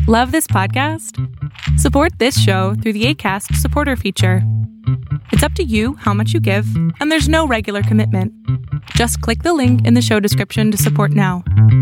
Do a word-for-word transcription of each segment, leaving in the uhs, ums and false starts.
Love this podcast? Support this show through the Acast supporter feature. It's up to you how much you give, and there's no regular commitment. Just click the link in the show description to support now.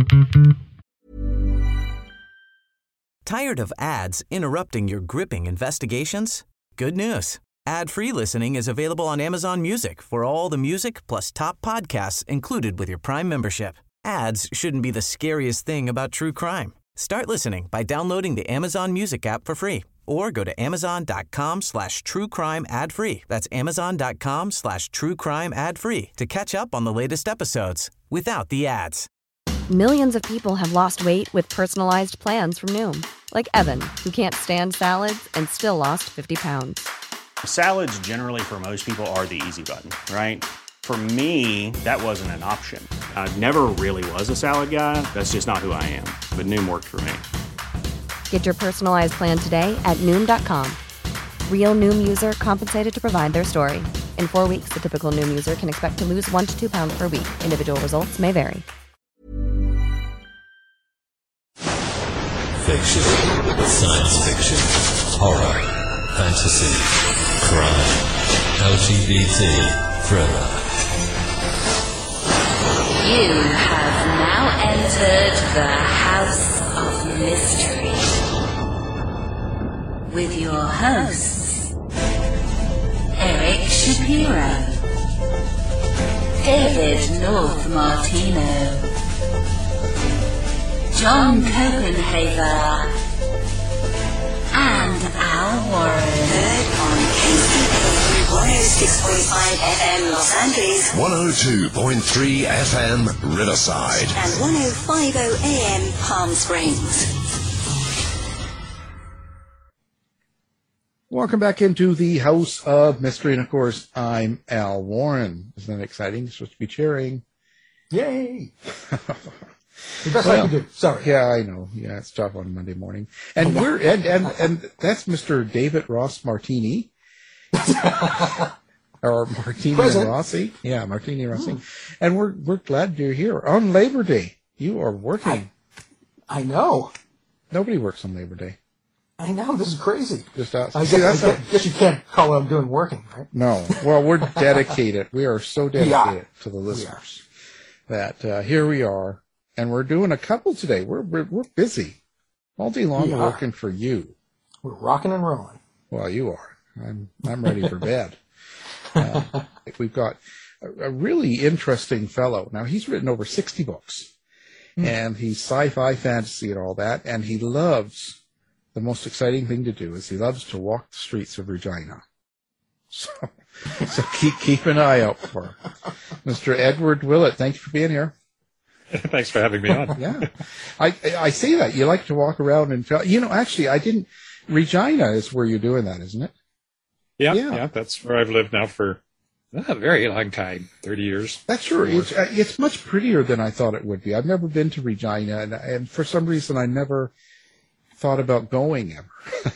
Tired of ads interrupting your gripping investigations? Good news. Ad-free listening is available on Amazon Music for all the music plus top podcasts included with your Prime membership. Ads shouldn't be the scariest thing about true crime. Start listening by downloading the Amazon Music app for free or go to amazon.com slash true crime ad free. That's amazon.com slash true crime ad free to catch up on the latest episodes without the ads. Millions of people have lost weight with personalized plans from Noom. Like Evan, who can't stand salads and still lost fifty pounds. Salads generally for most people are the easy button, right? For me, that wasn't an option. I never really was a salad guy. That's just not who I am. But Noom worked for me. Get your personalized plan today at Noom dot com. Real Noom user compensated to provide their story. In four weeks, the typical Noom user can expect to lose one to two pounds per week. Individual results may vary. Fiction, science fiction, horror, fantasy, crime, L G B T, thriller. You have now entered the House of Mystery with your hosts, Eric Shapiro, David North Martino, John Copenhaver, and Al Warren. Heard on K C P one oh six point five F M Los Angeles, one oh two point three F M Riverside, and one oh five point oh A M Palm Springs. Welcome back into the House of Mystery, and of course, I'm Al Warren. Isn't that exciting? You're supposed to be cheering. Yay! The best well, I can do. Sorry. Yeah, I know. Yeah, it's tough on Monday morning. And we're and, and and that's Mister David Ross Martini. Or Martini Present. Rossi. Yeah, Martini Rossi. Mm. And we're we're glad you're here. On Labor Day. You are working. I, I know. Nobody works on Labor Day. I know, this is crazy. Just out. I, See, guess, that's I not, guess, guess you can't call what I'm doing working, right? No. Well, we're dedicated. We are so dedicated yeah. to the listeners that uh, here we are. And we're doing a couple today. We're we're, we're busy all day long. We're working for you. We're rocking and rolling. Well, you are. I'm I'm ready for bed. Uh, we've got a, a really interesting fellow. Now he's written over sixty books, mm. and he's sci-fi, fantasy, and all that. And he loves the most exciting thing to do is he loves to walk the streets of Regina. So so keep keep an eye out for him, Mister Edward Willett. Thank you for being here. Thanks for having me on. Yeah. I I say that. You like to walk around and, you know, actually, I didn't, Regina is where you're doing that, isn't it? Yeah, yeah, yeah that's where I've lived now for a very long time, thirty years. That's true. It's, uh, it's much prettier than I thought it would be. I've never been to Regina, and, and for some reason, I never thought about going ever.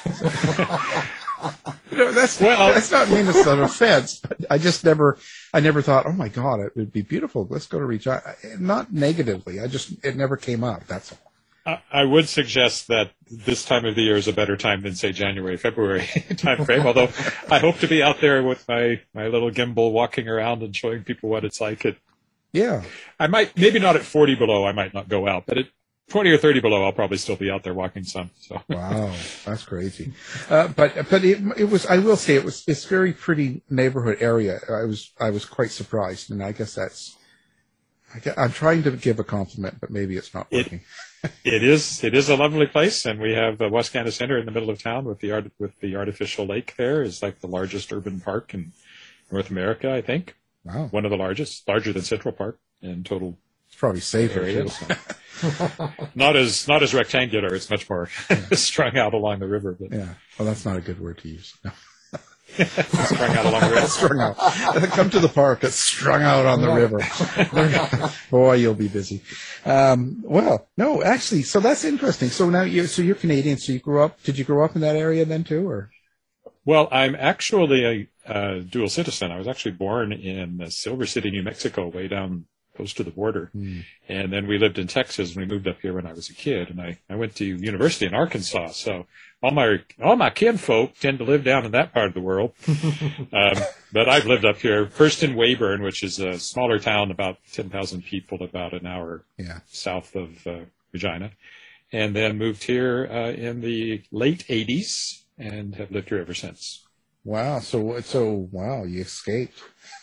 You know, that's well, that's not mean it's an offense, but I just never, I never thought, oh my God, it would be beautiful. Let's go to Regina. Not negatively. I just, it never came up. That's all. I, I would suggest that this time of the year is a better time than, say, January, February time frame. Although I hope to be out there with my, my little gimbal walking around and showing people what it's like. It, yeah. I might, maybe not at forty below, I might not go out, but at twenty or thirty below, I'll probably still be out there walking some. So. Wow, that's crazy. Uh, but but it it was, I will say, it was it's a very pretty neighborhood area. I was I was quite surprised, and I guess that's. I guess, I'm trying to give a compliment, but maybe it's not working. It, it is it is a lovely place, and we have uh, West Canada Center in the middle of town with the art with the artificial lake. There is like the largest urban park in North America, I think. Wow, one of the largest, larger than Central Park in total. It's probably safer area. too. So. not as not as rectangular. It's much more yeah. strung out along the river. But. Yeah. Well, that's not a good word to use. No. strung out along the river. strung out. Come to the park. It's strung out on the river. Boy, you'll be busy. Um, well, no, actually, so that's interesting. So now you, so you're Canadian. So you grew up. Did you grow up in that area then too, or? Well, I'm actually a uh, dual citizen. I was actually born in Silver City, New Mexico, way down close to the border. Mm. And then we lived in Texas, and we moved up here when I was a kid. And I, I went to university in Arkansas. So all my all my kinfolk tend to live down in that part of the world. um, but I've lived up here, first in Weyburn, which is a smaller town, about ten thousand people, about an hour yeah. south of uh, Regina. And then moved here uh, in the late eighties and have lived here ever since. Wow. So, so wow, you escaped.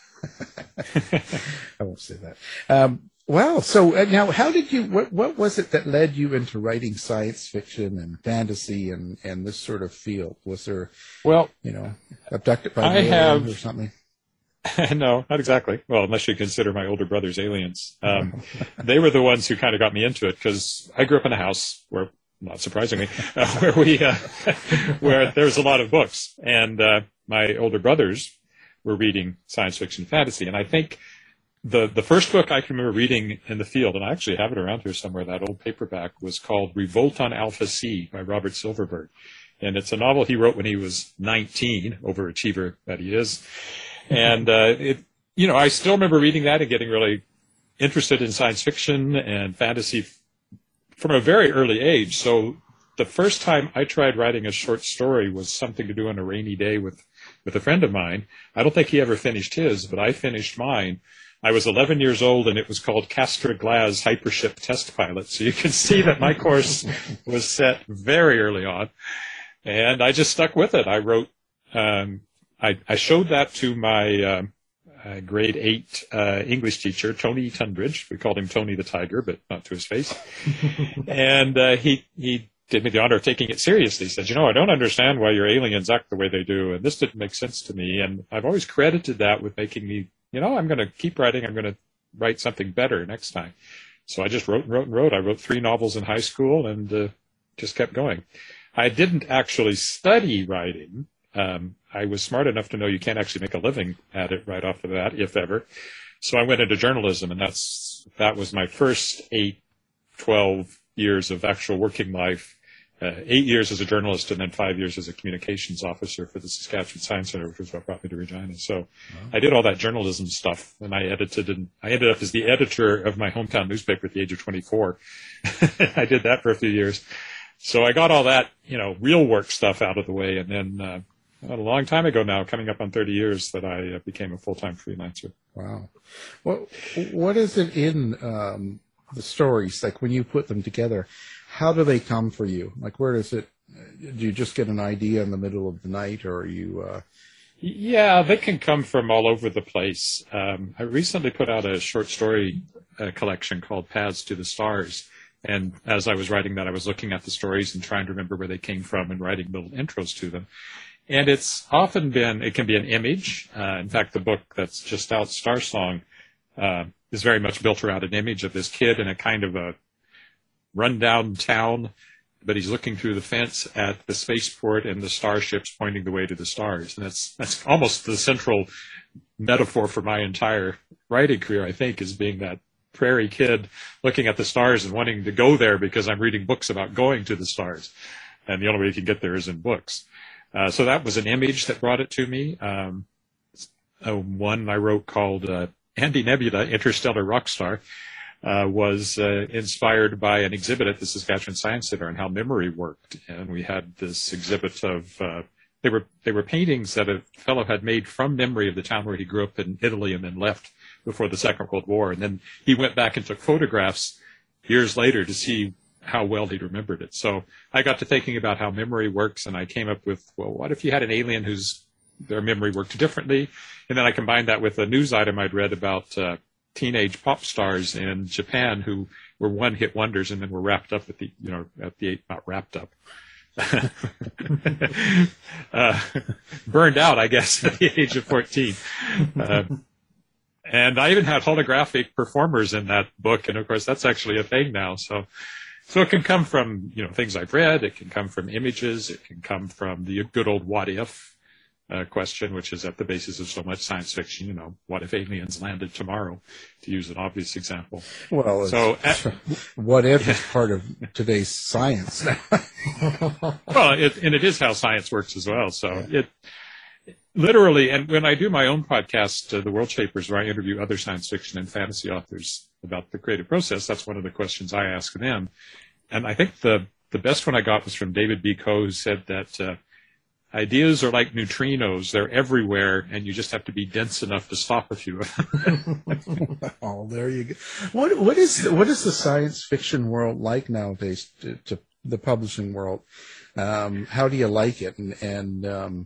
I won't say that. Um, wow. So uh, now, how did you? What what was it that led you into writing science fiction and fantasy and, and this sort of field? Was there, well, you know, abducted by I aliens have, or something? No, not exactly. Well, unless you consider my older brother's aliens, um, they were the ones who kind of got me into it because I grew up in a house where, not surprisingly, uh, where we uh, where there was a lot of books, and uh, my older brothers were reading science fiction and fantasy. And I think the the first book I can remember reading in the field, and I actually have it around here somewhere, that old paperback, was called Revolt on Alpha C by Robert Silverberg. And it's a novel he wrote when he was nineteen, overachiever that he is. And, uh, it, you know, I still remember reading that and getting really interested in science fiction and fantasy from a very early age. So the first time I tried writing a short story was something to do on a rainy day with with a friend of mine. I don't think he ever finished his, but I finished mine. I was eleven years old, and it was called Castor Glass Hypership Test Pilot. So you can see that my course was set very early on, and I just stuck with it. I wrote, um, I, I showed that to my uh, uh, grade eight uh, English teacher, Tony Tunbridge. We called him Tony the Tiger, but not to his face. And uh, he he. did me the honor of taking it seriously. He said, you know, I don't understand why your aliens act the way they do, and this didn't make sense to me. And I've always credited that with making me, you know, I'm going to keep writing. I'm going to write something better next time. So I just wrote and wrote and wrote. I wrote three novels in high school and uh, just kept going. I didn't actually study writing. Um, I was smart enough to know you can't actually make a living at it right off of that, if ever. So I went into journalism, and that's that was my first eight, twelve years of actual working life. Uh, eight years as a journalist and then five years as a communications officer for the Saskatchewan Science Center, which was what brought me to Regina. So wow. I did all that journalism stuff, and I edited, and I ended up as the editor of my hometown newspaper at the age of twenty-four. I did that for a few years. So I got all that, you know, real work stuff out of the way, and then uh, a long time ago now, coming up on thirty years, that I uh, became a full-time freelancer. Wow. What, what is it in um, the stories, like when you put them together? How do they come for you? Like, where does it, do you just get an idea in the middle of the night, or are you... Uh... Yeah, they can come from all over the place. Um, I recently put out a short story uh, collection called Paths to the Stars. And as I was writing that, I was looking at the stories and trying to remember where they came from and writing little intros to them. And it's often been, it can be an image. Uh, in fact, the book that's just out, Star Song, uh, is very much built around an image of this kid in a kind of a rundown town, but he's looking through the fence at the spaceport and the starships pointing the way to the stars. And that's that's almost the central metaphor for my entire writing career, I think, is being that prairie kid looking at the stars and wanting to go there because I'm reading books about going to the stars. And the only way you can get there is in books. Uh, so that was an image that brought it to me. Um, uh, one I wrote called uh, Andy Nebula, Interstellar Rockstar, Uh, was uh, inspired by an exhibit at the Saskatchewan Science Center on how memory worked, and we had this exhibit of uh, they were they were paintings that a fellow had made from memory of the town where he grew up in Italy and then left before the Second World War, and then he went back and took photographs years later to see how well he remembered it. So I got to thinking about how memory works, and I came up with, well, what if you had an alien whose their memory worked differently, and then I combined that with a news item I'd read about Uh, teenage pop stars in Japan who were one-hit wonders and then were wrapped up at the, you know, at the, not wrapped up, uh, burned out, I guess, at the age of fourteen. Uh, and I even had holographic performers in that book, and of course that's actually a thing now. So, so it can come from, you know, things I've read, it can come from images, it can come from the good old what if Uh, question, which is at the basis of so much science fiction. You know, what if aliens landed tomorrow, to use an obvious example? Well, so at, what if is part of today's science? Well, it, and it is how science works as well. So yeah. it literally, and when I do my own podcast, uh, The World Shapers, where I interview other science fiction and fantasy authors, about the creative process, that's one of the questions I ask them. And I think the, the best one I got was from David B. Coe, who said that uh, ideas are like neutrinos. They're everywhere, and you just have to be dense enough to stop a few of them. Oh, there you go. What, what, is, what is the science fiction world like nowadays, to, to the publishing world? Um, how do you like it? And, and um,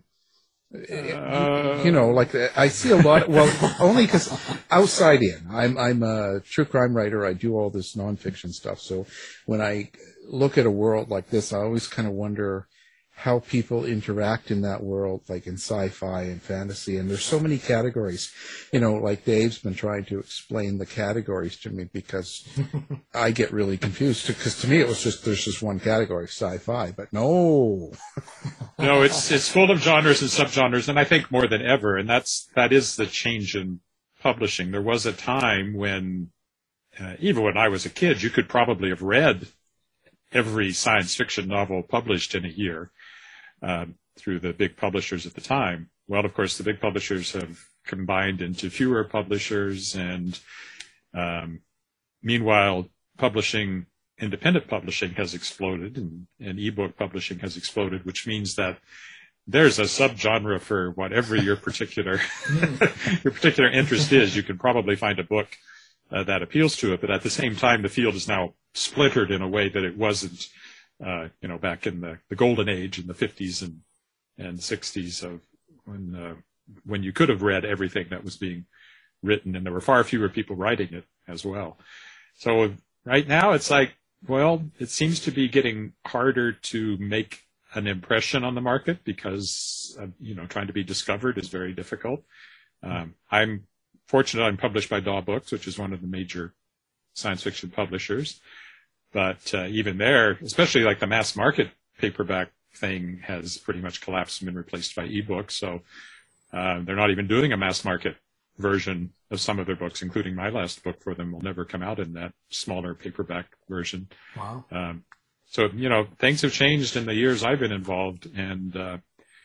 uh, you know, like I see a lot. Well, only because outside in, I'm I'm a true crime writer. I do all this nonfiction stuff. So when I look at a world like this, I always kind of wonder how people interact in that world, like in sci-fi and fantasy. And there's so many categories, you know, like Dave's been trying to explain the categories to me because I get really confused, because to me it was just, there's just one category, sci-fi, but no. No, it's, it's full of genres and subgenres, and I think more than ever, and that's, that is the change in publishing. There was a time when, uh, even when I was a kid, you could probably have read every science fiction novel published in a year. Um, through the big publishers at the time. Well, of course, the big publishers have combined into fewer publishers, and um, meanwhile, publishing, independent publishing has exploded, and, and ebook publishing has exploded, which means that there's a subgenre for whatever your particular your particular interest is. You can probably find a book uh, that appeals to it, but at the same time, the field is now splintered in a way that it wasn't Uh, you know, back in the, the golden age in the fifties and, and sixties of when, uh, when you could have read everything that was being written, and there were far fewer people writing it as well. So right now it's like, well, it seems to be getting harder to make an impression on the market because, uh, you know, trying to be discovered is very difficult. Um, I'm fortunate I'm published by Daw Books, which is one of the major science fiction publishers. But uh, even there, especially like the mass market paperback thing has pretty much collapsed and been replaced by ebooks. So uh, they're not even doing a mass market version of some of their books, including my last book for them will never come out in that smaller paperback version. Wow. Um, so, you know, things have changed in the years I've been involved. And uh,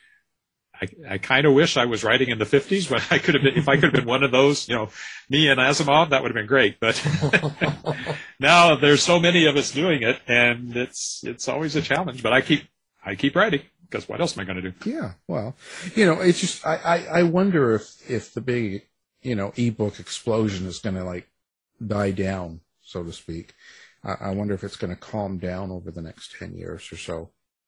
I, I kind of wish I was writing in the fifties when I could have been, if I could have been one of those, you know, me and Asimov, that would have been great. But now there's so many of us doing it, and it's, it's always a challenge, but I keep, I keep writing, because what else am I going to do? Yeah. Well, you know, it's just, I, I, I wonder if, if the big, you know, ebook explosion is going to like die down, so to speak. I, I wonder if it's going to calm down over the next ten years or so.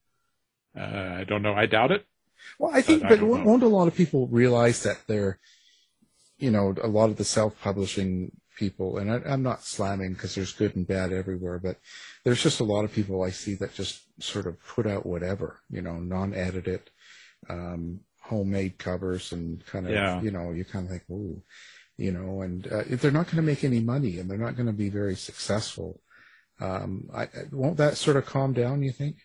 Uh, I don't know. I doubt it. Well, I think, but, but I won't, won't a lot of people realize that they're, you know, a lot of the self-publishing people, and I, I'm not slamming because there's good and bad everywhere, but there's just a lot of people I see that just sort of put out whatever, you know, non-edited, um, homemade covers, and kind of, yeah. you know, you kind of think, ooh, you know, and uh, if they're not going to make any money and they're not going to be very successful, um, I, won't that sort of calm down, you think?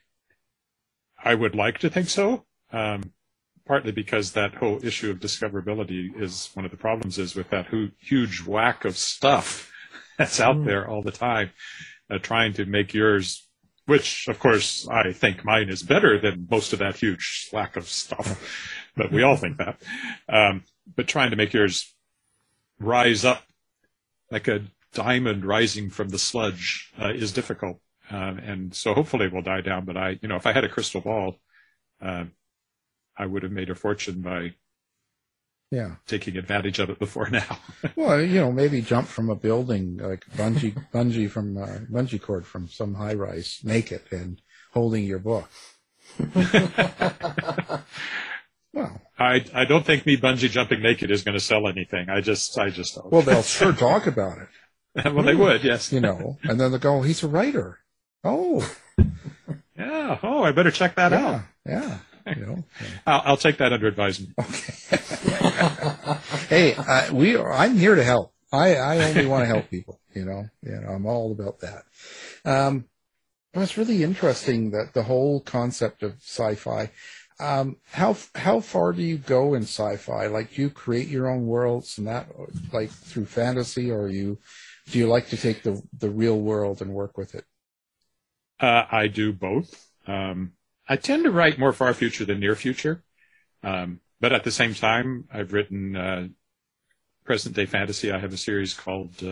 I would like to think so. Um, partly because that whole issue of discoverability is one of the problems is with that hu- huge whack of stuff that's out mm. there all the time, uh, trying to make yours, which of course I think mine is better than most of that huge whack of stuff, but we all think that. Um, but trying to make yours rise up like a diamond rising from the sludge uh, is difficult. Uh, and so hopefully it will die down. But I, you know, if I had a crystal ball, uh, I would have made a fortune by yeah taking advantage of it before now. Well, you know, maybe jump from a building, like bungee, bungee from uh, bungee cord from some high rise, naked and holding your book. Well, I I don't think me bungee jumping naked is going to sell anything. I just I just don't. Well, they'll sure talk about it. Well, they would, yes. You know, and then they'll go, he's a writer. Oh, yeah. Oh, I better check that yeah, out. Yeah. You know, yeah. I'll, I'll take that under advisement. Okay. Hey, uh, we are, I'm here to help. I, I only want to help people. You know, you know, I'm all about that. Um, but it's really interesting that the whole concept of sci-fi. Um, how how far do you go in sci-fi? Like, do you create your own worlds and that, like through fantasy, or you do you like to take the the real world and work with it? Uh, I do both. Um, I tend to write more far future than near future. Um, but at the same time, I've written uh, present day fantasy. I have a series called uh,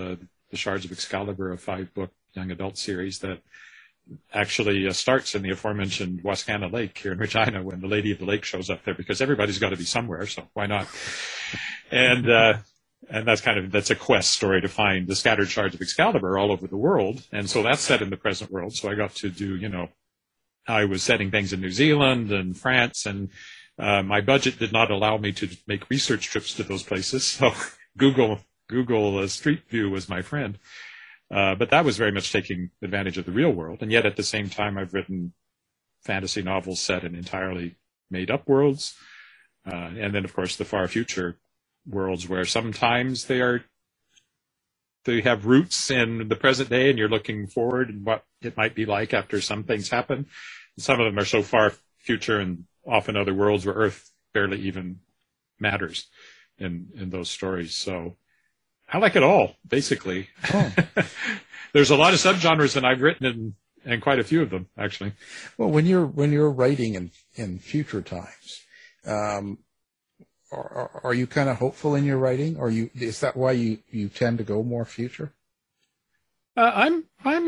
the Shards of Excalibur, a five-book young adult series that actually uh, starts in the aforementioned Wascana Lake here in Regina when the Lady of the Lake shows up there, because everybody's got to be somewhere, so why not? And uh, and that's kind of that's a quest story to find the scattered shards of Excalibur all over the world, and so that's set in the present world. So I got to do, you know, I was setting things in New Zealand and France, and uh, my budget did not allow me to make research trips to those places, so Google Google uh, Street View was my friend. Uh, but that was very much taking advantage of the real world. And yet at the same time, I've written fantasy novels set in entirely made-up worlds. Uh, and then, of course, the far future worlds where sometimes they are, they have roots in the present day and you're looking forward and what it might be like after some things happen. And some of them are so far future and often other worlds where Earth barely even matters in, in those stories. So I like it all, basically. Oh. There's a lot of subgenres, and I've written in, in quite a few of them, actually. Well, when you're when you're writing in, in future times, um, are, are you kind of hopeful in your writing, or you is that why you, you tend to go more future? Uh, I'm I'm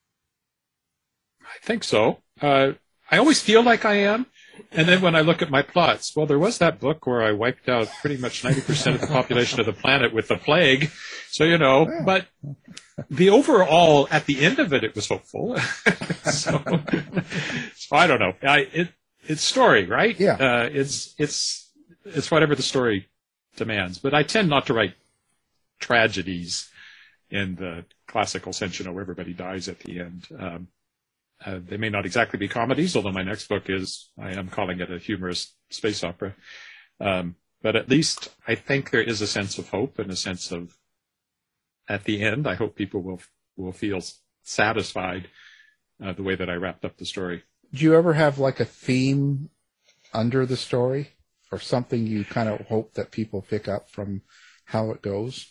I think so. Uh, I always feel like I am. And then when I look at my plots, well, there was that book where I wiped out pretty much ninety percent of the population of the planet with the plague. So, you know, yeah. But the overall, at the end of it, it was hopeful. so, so I don't know. I, it, it's story, right? Yeah. Uh, it's, it's, it's whatever the story demands. But I tend not to write tragedies in the classical sense, you know, where everybody dies at the end. Um, Uh, they may not exactly be comedies, although my next book is, I am calling it a humorous space opera. Um, but at least I think there is a sense of hope and a sense of, at the end, I hope people will will feel satisfied uh, the way that I wrapped up the story. Do you ever have like a theme under the story or something you kind of hope that people pick up from how it goes?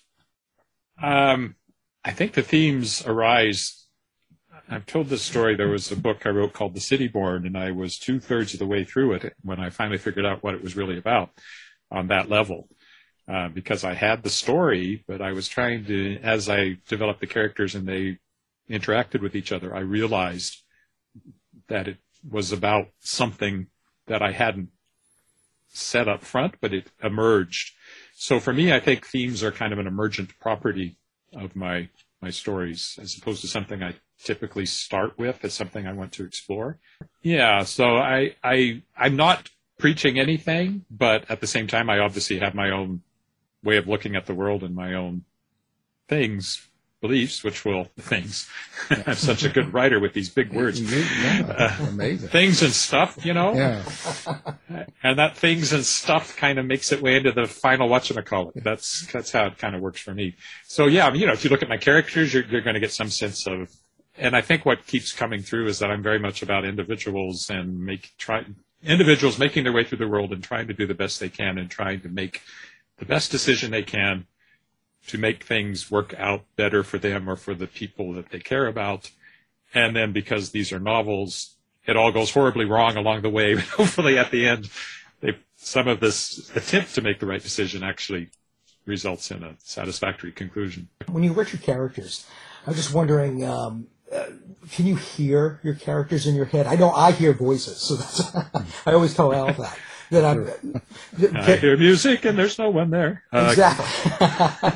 Um, I think the themes arise. I've told this story. There was a book I wrote called The City Born, and I was two-thirds of the way through it when I finally figured out what it was really about on that level. Uh, because I had the story, but I was trying to, as I developed the characters and they interacted with each other, I realized that it was about something that I hadn't set up front, but it emerged. So for me, I think themes are kind of an emergent property of my my stories, as opposed to something I typically start with as something I want to explore. Yeah, so I, I, I'm not preaching anything, but at the same time, I obviously have my own way of looking at the world and my own things, beliefs, which will, things. I'm such a good writer with these big words. Yeah, uh, amazing. Things and stuff, you know? Yeah. And that things and stuff kind of makes its way into the final whatchamacallit. That's, that's how it kind of works for me. So yeah, you know, if you look at my characters, you're, you're going to get some sense of, and I think what keeps coming through is that I'm very much about individuals and make, try, individuals making their way through the world and trying to do the best they can and trying to make the best decision they can to make things work out better for them or for the people that they care about. And then because these are novels, it all goes horribly wrong along the way. But hopefully at the end, they, some of this attempt to make the right decision actually results in a satisfactory conclusion. When you write your characters, I'm just wondering, um, uh, can you hear your characters in your head? I know I hear voices, so that's I always tell Al that. that I'm, I hear music and there's no one there. Exactly. Uh,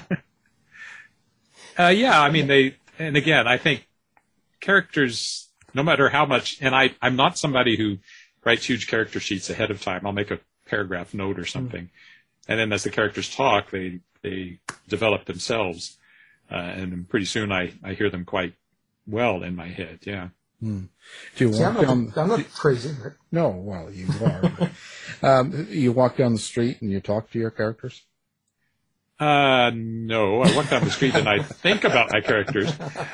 uh, yeah, I mean, they, and again, I think characters, no matter how much, and I, I'm not somebody who writes huge character sheets ahead of time. I'll make a paragraph note or something. Mm-hmm. And then as the characters talk, they, they develop themselves. Uh, and pretty soon I, I hear them quite well in my head, yeah. Hmm. Do you See, walk I'm, down, not, I'm not crazy. Right? No, well, you are. um, you walk down the street and you talk to your characters? Uh, no, I walk down the street and I think about my characters.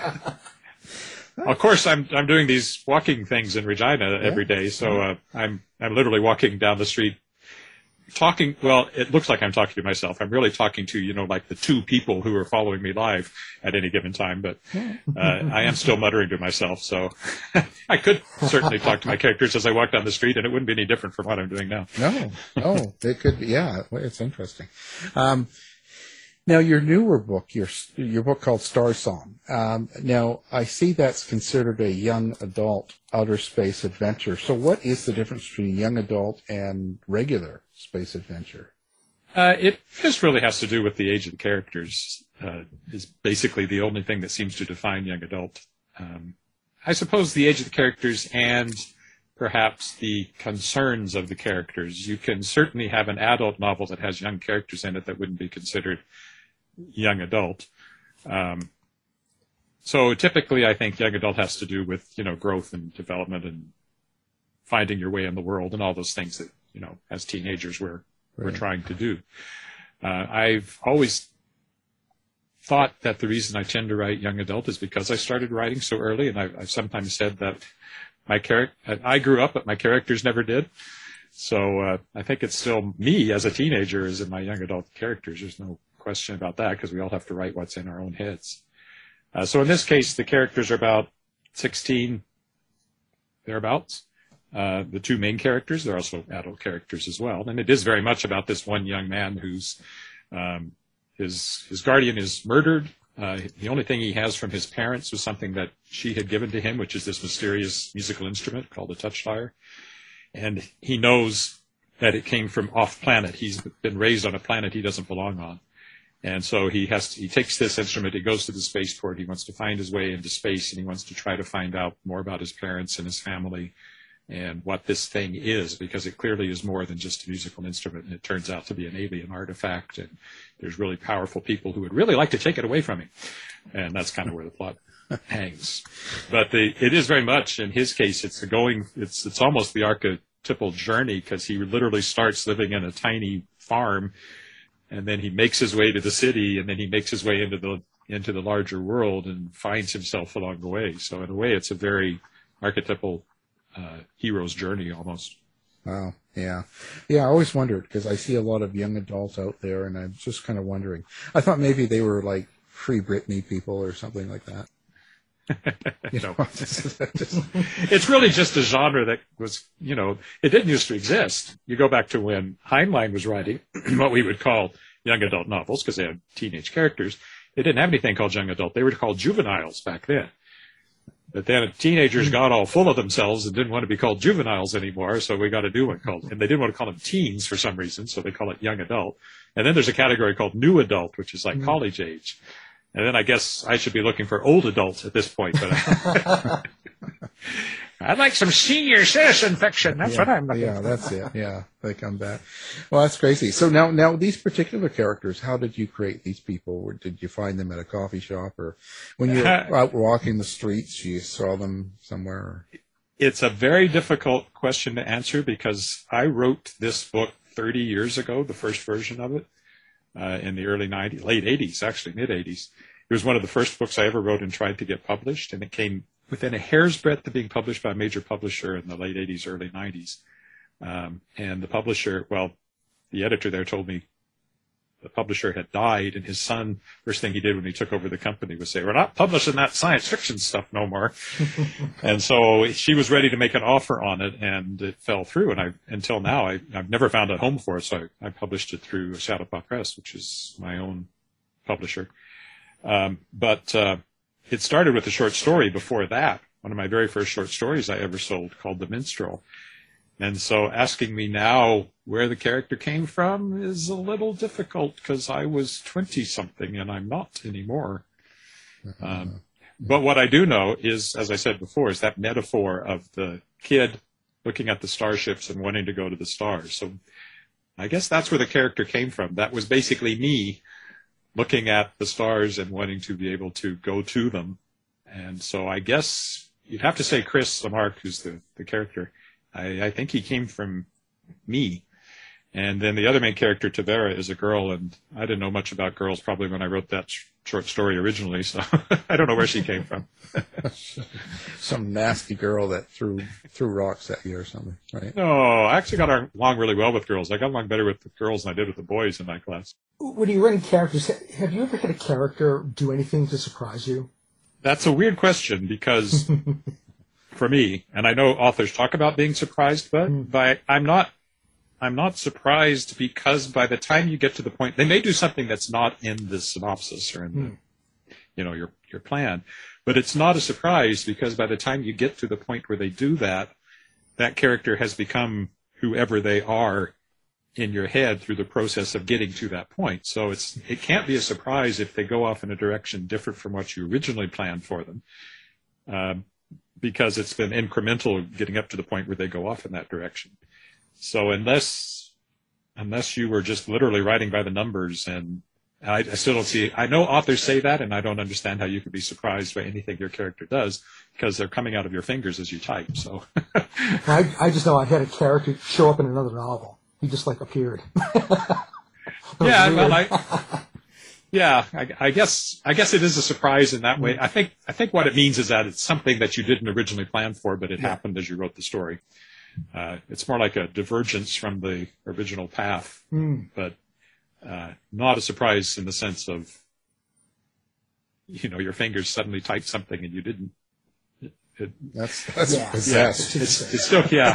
Of course, I'm I'm doing these walking things in Regina every day, so uh, I'm I'm literally walking down the street, talking. Well, it looks like I'm talking to myself. I'm really talking to, you know, like the two people who are following me live at any given time. But uh, I am still muttering to myself, so I could certainly talk to my characters as I walk down the street, and it wouldn't be any different from what I'm doing now. No, no, it could be. Yeah, it's interesting. Um, Now, your newer book, your your book called Star Song. Um, now, I see that's considered a young adult outer space adventure. So, what is the difference between young adult and regular space adventure? Uh, it just really has to do with the age of the characters. Uh, is basically the only thing that seems to define young adult. Um, I suppose the age of the characters and perhaps the concerns of the characters. You can certainly have an adult novel that has young characters in it that wouldn't be considered young adult. Um, so typically I think young adult has to do with, you know, growth and development and finding your way in the world and all those things that, you know, as teenagers we're, right. we're trying to do. Uh, I've always thought that the reason I tend to write young adult is because I started writing so early, and I've, I've sometimes said that my character, I grew up, but my characters never did. So uh, I think it's still me as a teenager as in my young adult characters. There's no question about that because we all have to write what's in our own heads. Uh, so in this case, the characters are about sixteen, thereabouts. Uh, the two main characters, they're also adult characters as well. And it is very much about this one young man who's, um, his, his guardian is murdered. Uh, the only thing he has from his parents was something that she had given to him, which is this mysterious musical instrument called a touchlyre. And he knows that it came from off-planet. He's been raised on a planet he doesn't belong on. And so he has to, he takes this instrument, he goes to the spaceport, he wants to find his way into space, and he wants to try to find out more about his parents and his family and what this thing is, because it clearly is more than just a musical instrument, and it turns out to be an alien artifact, and there's really powerful people who would really like to take it away from him. And that's kind of where the plot hangs. But the, it is very much, in his case, it's a going, it's, it's almost the archetypal journey, because he literally starts living in a tiny farm, and then he makes his way to the city, and then he makes his way into the, into the larger world and finds himself along the way. So in a way, it's a very archetypal Uh, hero's journey almost. Wow. Yeah. Yeah. I always wondered because I see a lot of young adults out there, and I'm just kind of wondering. I thought maybe they were like Free Britney people or something like that. You know, just, just... It's really just a genre that was, you know, it didn't used to exist. You go back to when Heinlein was writing what we would call young adult novels because they had teenage characters. They didn't have anything called young adult. They were called juveniles back then. But then teenagers got all full of themselves and didn't want to be called juveniles anymore, so we got a new one called, and they didn't want to call them teens for some reason, so they call it young adult. And then there's a category called new adult, which is like mm-hmm. college age. And then I guess I should be looking for old adults at this point, but I, I'd like some senior citizen fiction. That's yeah, what I'm looking yeah, for. Yeah, that's it. Yeah, they come back. Well, that's crazy. So now, now these particular characters, how did you create these people? Or did you find them at a coffee shop, or when you were out walking the streets, you saw them somewhere? It's a very difficult question to answer because I wrote this book thirty years ago, the first version of it, uh, in the early nineties, late eighties, actually, mid-eighties. It was one of the first books I ever wrote and tried to get published, and it came within a hair's breadth of being published by a major publisher in the late eighties, early nineties. Um, and the publisher, well, the editor there told me the publisher had died, and his son, first thing he did when he took over the company was say, we're not publishing that science fiction stuff no more. And so she was ready to make an offer on it, and it fell through. And I, until now, I, I've never found a home for it, so I, I published it through Shadowpaw Press, which is my own publisher. Um, but uh, it started with a short story before that, one of my very first short stories I ever sold called The Minstrel. And so asking me now where the character came from is a little difficult because I was twenty-something and I'm not anymore. Um, but what I do know is, as I said before, is that metaphor of the kid looking at the starships and wanting to go to the stars. So I guess that's where the character came from. That was basically me looking at the stars and wanting to be able to go to them. And so I guess you'd have to say Chris Lamarck, who's the, the character. I, I think he came from me. And then the other main character, Tavera, is a girl, and I didn't know much about girls probably when I wrote that sh- short story originally, so I don't know where she came from. Some nasty girl that threw threw rocks at you or something, right? No, I actually got along really well with girls. I got along better with the girls than I did with the boys in my class. When you're writing characters, have you ever had a character do anything to surprise you? That's a weird question because for me, and I know authors talk about being surprised, but, mm. but I'm not I'm not surprised because by the time you get to the point, they may do something that's not in the synopsis or in the, hmm. you know, your your plan, but it's not a surprise because by the time you get to the point where they do that, that character has become whoever they are in your head through the process of getting to that point. So it's it can't be a surprise if they go off in a direction different from what you originally planned for them, uh, because it's been incremental getting up to the point where they go off in that direction. So unless unless you were just literally writing by the numbers, and I, I still don't see, I know authors say that, and I don't understand how you could be surprised by anything your character does because they're coming out of your fingers as you type. So I, I just know I had a character show up in another novel. He just like appeared. yeah, well, I, yeah, I, I guess I guess it is a surprise in that way. I think I think what it means is that it's something that you didn't originally plan for, but it yeah. happened as you wrote the story. Uh, it's more like a divergence from the original path, mm. but uh, not a surprise in the sense of, you know, your fingers suddenly typed something and you didn't. It, it, that's that's yeah. possessed. Yeah, it's, it's still yeah.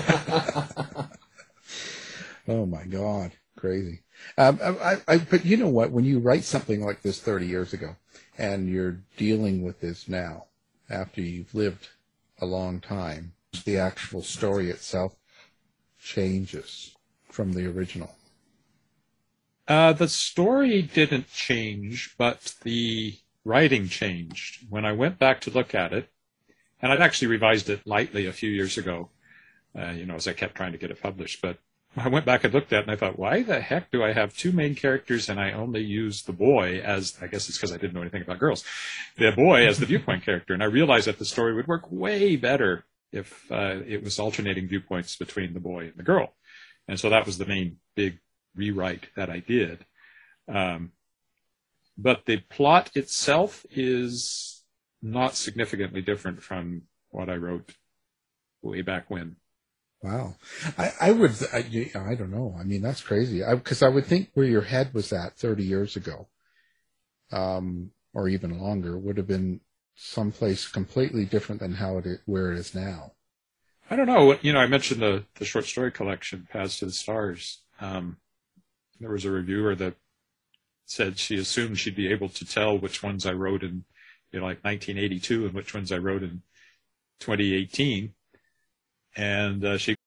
Oh my God, crazy. Um, I, I, but you know what? When you write something like this thirty years ago, and you're dealing with this now, after you've lived a long time, the actual story itself changes from the original. Uh, the story didn't change, but the writing changed. When I went back to look at it, and I'd actually revised it lightly a few years ago, uh, you know, as I kept trying to get it published, but I went back and looked at it and I thought, why the heck do I have two main characters and I only use the boy as, I guess it's because I didn't know anything about girls, the boy as the viewpoint character. And I realized that the story would work way better if uh, it was alternating viewpoints between the boy and the girl. And so that was the main big rewrite that I did. Um, but the plot itself is not significantly different from what I wrote way back when. Wow. I, I would, I, I don't know. I mean, that's crazy. Because I, I would think where your head was at thirty years ago, um, or even longer, would have been someplace completely different than how it is, where it is now. I don't know. You know, I mentioned the, the short story collection, Paths to the Stars. Um, there was a reviewer that said she assumed she'd be able to tell which ones I wrote in, you know, like nineteen eighty-two and which ones I wrote in twenty eighteen. And uh, she.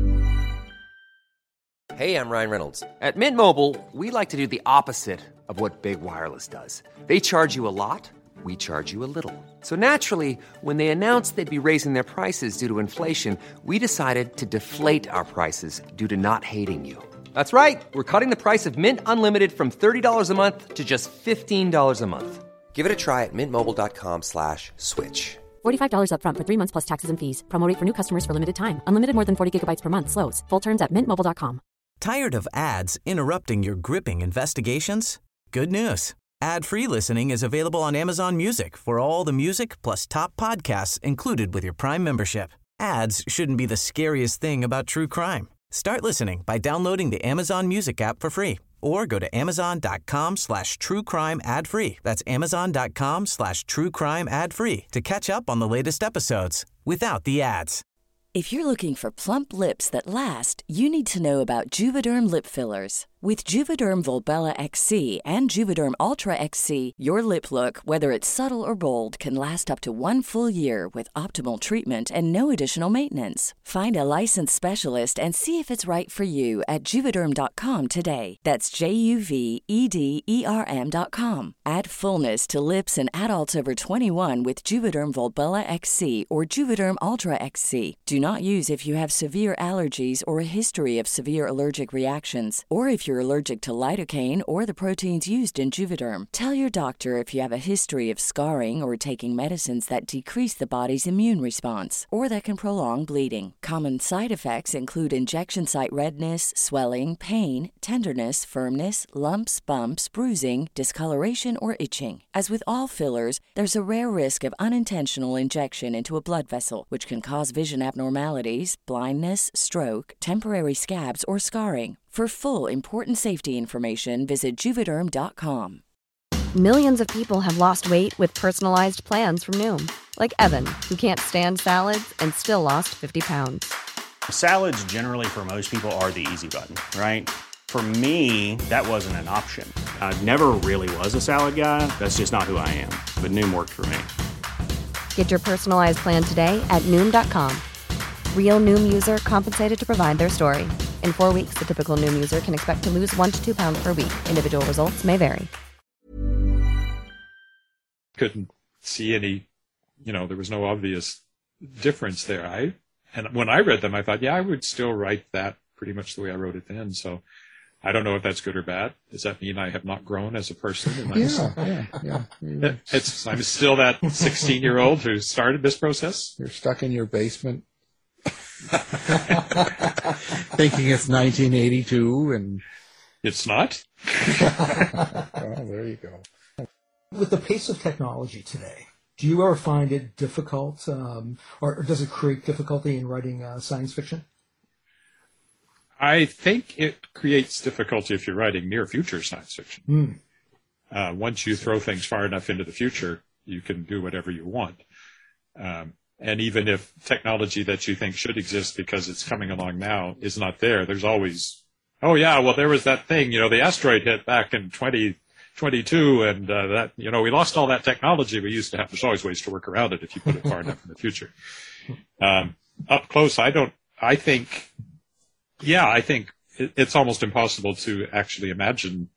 Hey, I'm Ryan Reynolds. At Mint Mobile, we like to do the opposite of what Big Wireless does. They charge you a lot, we charge you a little. So naturally, when they announced they'd be raising their prices due to inflation, we decided to deflate our prices due to not hating you. That's right. We're cutting the price of Mint Unlimited from thirty dollars a month to just fifteen dollars a month. Give it a try at mintmobile.com slash switch. forty-five dollars up front for three months plus taxes and fees. Promo rate for new customers for limited time. Unlimited more than forty gigabytes per month. Slows full terms at mint mobile dot com. Tired of ads interrupting your gripping investigations? Good news. Ad-free listening is available on Amazon Music for all the music plus top podcasts included with your Prime membership. Ads shouldn't be the scariest thing about true crime. Start listening by downloading the Amazon Music app for free or go to amazon.com slash true crime ad free. That's amazon.com slash true crime ad free to catch up on the latest episodes without the ads. If you're looking for plump lips that last, you need to know about Juvederm lip fillers. With Juvederm Volbella X C and Juvederm Ultra X C, your lip look, whether it's subtle or bold, can last up to one full year with optimal treatment and no additional maintenance. Find a licensed specialist and see if it's right for you at Juvederm dot com today. That's J U V E D E R M dot com. Add fullness to lips in adults over twenty-one with Juvederm Volbella X C or Juvederm Ultra X C. Do not use if you have severe allergies or a history of severe allergic reactions, or if you're allergic to lidocaine or the proteins used in Juvederm. Tell your doctor if you have a history of scarring or taking medicines that decrease the body's immune response or that can prolong bleeding. Common side effects include injection site redness, swelling, pain, tenderness, firmness, lumps, bumps, bruising, discoloration, or itching. As with all fillers, there's a rare risk of unintentional injection into a blood vessel, which can cause vision abnormalities, blindness, stroke, temporary scabs, or scarring. For full, important safety information, visit Juvederm dot com. Millions of people have lost weight with personalized plans from Noom. Like Evan, who can't stand salads and still lost fifty pounds. Salads generally for most people are the easy button, right? For me, that wasn't an option. I never really was a salad guy. That's just not who I am. But Noom worked for me. Get your personalized plan today at Noom dot com. Real Noom user compensated to provide their story. In four weeks, the typical Noom user can expect to lose one to two pounds per week. Individual results may vary. Couldn't see any, you know, there was no obvious difference there. I and when I read them, I thought, yeah, I would still write that pretty much the way I wrote it then. So I don't know if that's good or bad. Does that mean I have not grown as a person? Yeah, yeah, yeah, yeah. It's, I'm still that sixteen-year-old who started this process. You're stuck in your basement thinking it's nineteen eighty-two, and it's not. Oh, there you go. With the pace of technology today, do you ever find it difficult, um, or, or does it create difficulty in writing uh, science fiction? I think it creates difficulty if you're writing near future science fiction. Mm. Uh, once you throw things far enough into the future, you can do whatever you want. Um, and even if technology that you think should exist because it's coming along now is not there, there's always, oh yeah, well there was that thing, you know, the asteroid hit back in twenty twenty-two, and uh, that, you know, we lost all that technology we used to have. There's always ways to work around it if you put it far enough in the future. Um, up close, I don't, I think, yeah, I think it, it's almost impossible to actually imagine.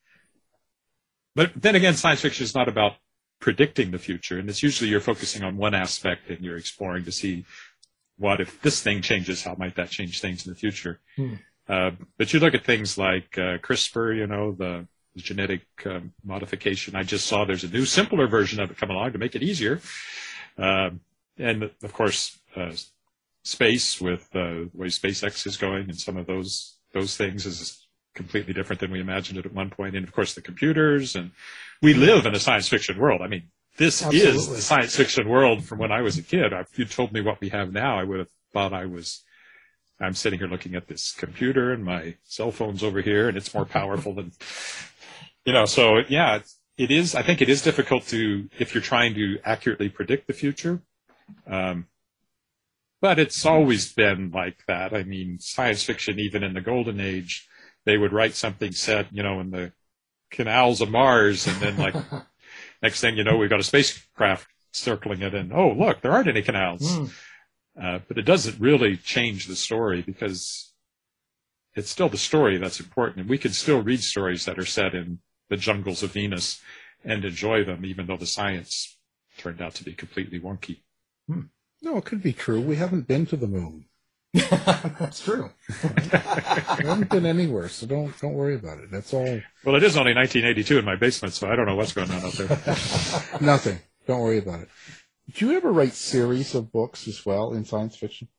But then again, science fiction is not about predicting the future, and it's usually you're focusing on one aspect and you're exploring to see what if this thing changes, how might that change things in the future. Hmm. Uh, but you look at things like uh, CRISPR, you know, the genetic um, modification. I just saw there's a new, simpler version of it come along to make it easier. Um, and, of course, uh, space with uh, the way SpaceX is going, and some of those those things is completely different than we imagined it at one point. And, of course, the computers. And we live in a science fiction world. I mean, this Absolutely. is the science fiction world from when I was a kid. If you told me what we have now, I would have thought I was I'm sitting here looking at this computer, and my cell phone's over here, and it's more powerful than... You know, so yeah, it is. I think it is difficult to, if you're trying to accurately predict the future. Um, but it's always been like that. I mean, science fiction, even in the golden age, they would write something set, you know, in the canals of Mars, and then like next thing you know, we've got a spacecraft circling it, and oh, look, there aren't any canals. Mm. Uh, but it doesn't really change the story, because it's still the story that's important, and we can still read stories that are set in the jungles of Venus and enjoy them, even though the science turned out to be completely wonky. Hmm. No, it could be true. We haven't been to the moon. That's true. We haven't been anywhere, so don't don't worry about it. That's all. Well, it is only nineteen eighty-two in my basement, so I don't know what's going on out there. Nothing. Don't worry about it. Do you ever write series of books as well in science fiction?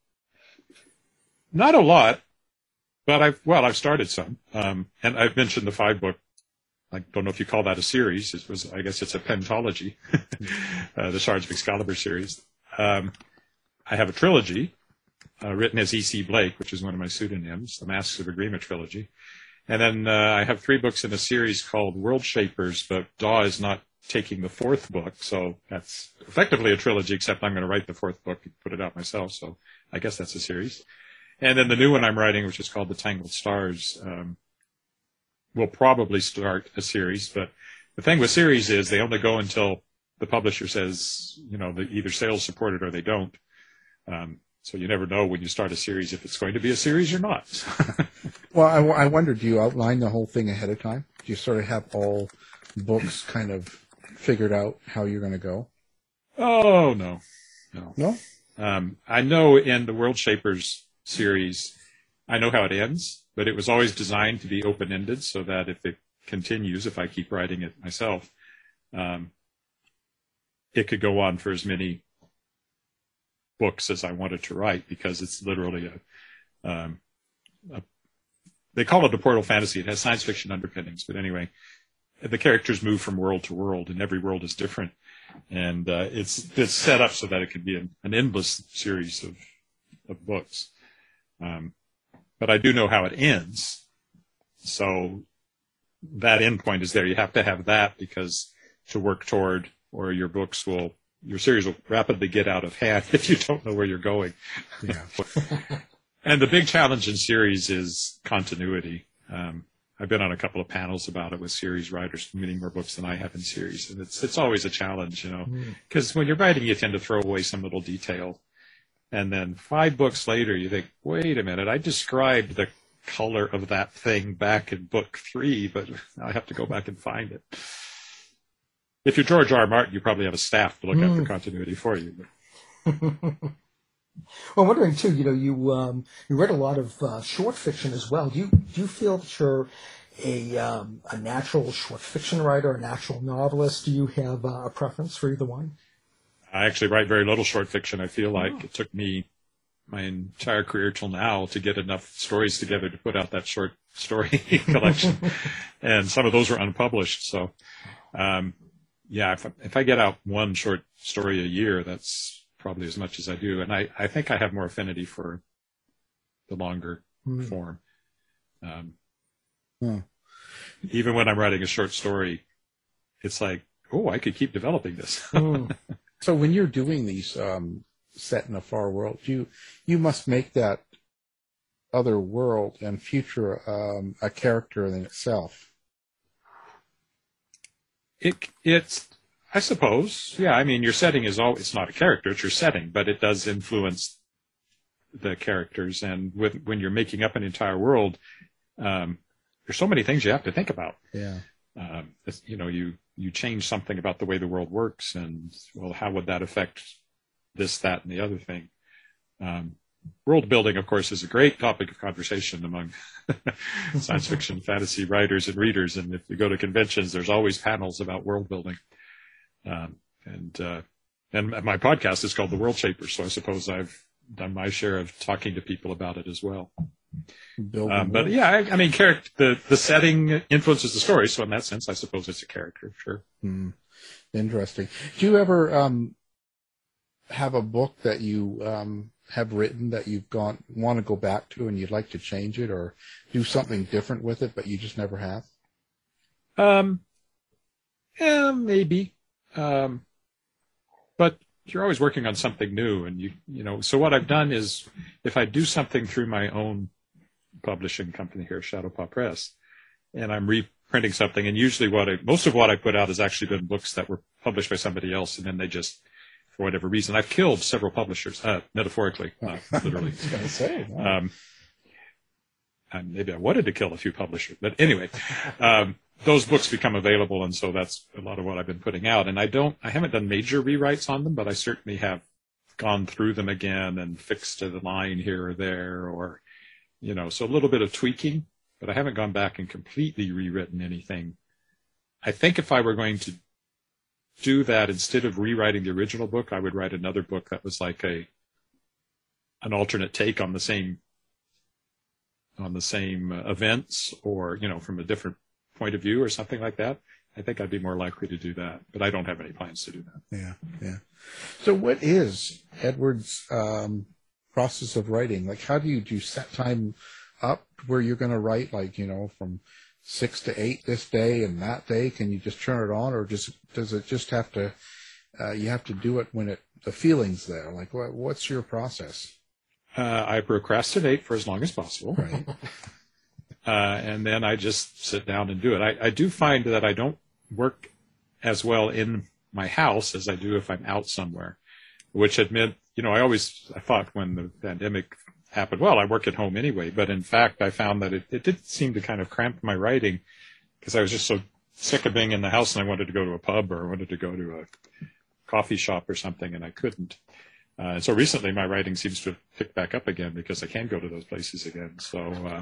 Not a lot, but I've well, I've started some, um, and I've mentioned the five book. I don't know if you call that a series. It was, I guess, it's a pentology, uh, the Shards of Excalibur series. Um, I have a trilogy uh, written as E C. Blake, which is one of my pseudonyms, the Masks of Agreement trilogy, and then uh, I have three books in a series called World Shapers. But Daw is not taking the fourth book, so that's effectively a trilogy, except I'm going to write the fourth book and put it out myself. So I guess that's a series. And then the new one I'm writing, which is called The Tangled Stars, um, will probably start a series. But the thing with series is they only go until the publisher says, you know, they either sales support it or they don't. Um, so you never know when you start a series if it's going to be a series or not. Well, I, I wonder, do you outline the whole thing ahead of time? Do you sort of have all books kind of figured out how you're going to go? Oh, no. No. No? Um, I know in the World Shapers series, I know how it ends, but it was always designed to be open-ended so that if it continues, if I keep writing it myself, um, it could go on for as many books as I wanted to write, because it's literally a, um, a they call it a portal fantasy. It has science fiction underpinnings, but anyway, the characters move from world to world, and every world is different, and uh, it's it's set up so that it could be an, an endless series of of books. Um, but I do know how it ends, so that end point is there. You have to have that because to work toward, or your books will, your series will rapidly get out of hand if you don't know where you're going. Yeah. And the big challenge in series is continuity. Um, I've been on a couple of panels about it with series writers, reading more books than I have in series, and it's it's always a challenge, you know, because mm. when you're writing, you tend to throw away some little detail, and then five books later, you think, wait a minute, I described the color of that thing back in book three, but I have to go back and find it. If you're George R. R. Martin, you probably have a staff to look mm. after continuity for you. Well, I'm wondering too. You know, you um, you read a lot of uh, short fiction as well. Do you do you feel that you're a um, a natural short fiction writer, a natural novelist? Do you have uh, a preference for either one? I actually write very little short fiction. I feel like oh. it took me my entire career till now to get enough stories together to put out that short story collection, and some of those were unpublished. So, um, yeah, if I, if I get out one short story a year, that's probably as much as I do. And I, I think I have more affinity for the longer mm. form. Um, hmm. Even when I'm writing a short story, it's like, oh, I could keep developing this. mm. So when you're doing these um, set in a far world, you you must make that other world and future um, a character in itself. It It's... I suppose, yeah. I mean, your setting is always, it's not a character, it's your setting, but it does influence the characters. And with, when you're making up an entire world, um, there's so many things you have to think about. Yeah. Um, you know, you, you change something about the way the world works, and, well, how would that affect this, that, and the other thing? Um, world building, of course, is a great topic of conversation among science fiction, fantasy writers and readers. And if you go to conventions, there's always panels about world building. Um, and, uh, and my podcast is called The World Shapers, so I suppose I've done my share of talking to people about it as well. Um, but yeah, I, I mean, character, the, the setting influences the story, so in that sense, I suppose it's a character, sure. Hmm. Interesting. Do you ever, um, have a book that you, um, have written that you've gone, want to go back to and you'd like to change it or do something different with it, but you just never have? Um, yeah, maybe. Um, but you're always working on something new, and you, you know, so what I've done is if I do something through my own publishing company here, Shadowpaw Press, and I'm reprinting something, and usually what I, most of what I put out has actually been books that were published by somebody else, and then they just, for whatever reason, I've killed several publishers, uh, metaphorically, not literally. I was going to say, wow. Um, and maybe I wanted to kill a few publishers, but anyway, um, those books become available, and so that's a lot of what I've been putting out. And I don't, I haven't done major rewrites on them, but I certainly have gone through them again and fixed a line here or there, or, you know, so a little bit of tweaking, but I haven't gone back and completely rewritten anything. I think if I were going to do that, instead of rewriting the original book, I would write another book that was like a, an alternate take on the same, on the same uh, events, or, you know, from a different point of view or something like that. I think I'd be more likely to do that, but I don't have any plans to do that. Yeah, yeah. So what is Edward's um, process of writing? Like, how do you, do you set time up where you're going to write, like, you know, from six to eight this day and that day? Can you just turn it on, or just does it just have to, uh, you have to do it when it, the feeling's there? Like, what, what's your process? Uh, I procrastinate for as long as possible. Right. Uh, and then I just sit down and do it. I, I do find that I don't work as well in my house as I do if I'm out somewhere, which admit, you know, I always, I thought when the pandemic happened, well, I work at home anyway, but in fact, I found that it, it did seem to kind of cramp my writing because I was just so sick of being in the house and I wanted to go to a pub or I wanted to go to a coffee shop or something, and I couldn't. Uh, and so recently my writing seems to have picked back up again because I can go to those places again. So, uh,